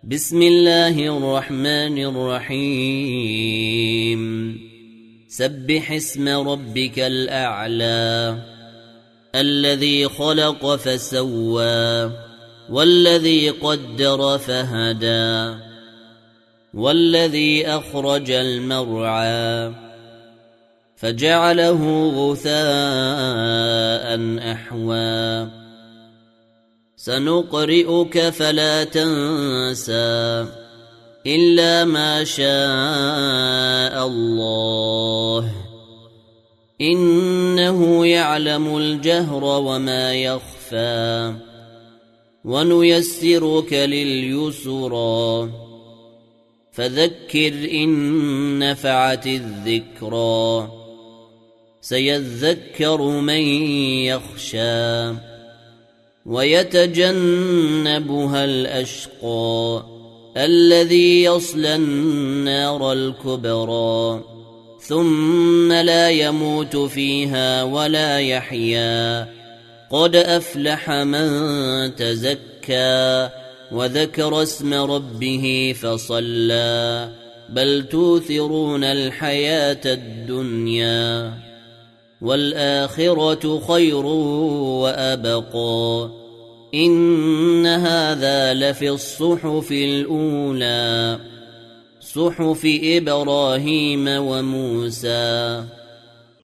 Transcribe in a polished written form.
بسم الله الرحمن الرحيم سبح اسم ربك الأعلى الذي خلق فسوى والذي قدر فهدى والذي أخرج المرعى فجعله غثاء أحوى سنقرئك فلا تنسى إلا ما شاء الله إنه يعلم الجهر وما يخفى ونيسرك لليسرى فذكر إن نفعت الذكرى سيذكر من يخشى ويتجنبها الأشقى الذي يصلى النار الكبرى ثم لا يموت فيها ولا يحيا قد أفلح من تزكى وذكر اسم ربه فصلى بل توثرون الحياة الدنيا والآخرة خير وأبقى إن هذا لفي الصحف الأولى صحف إبراهيم وموسى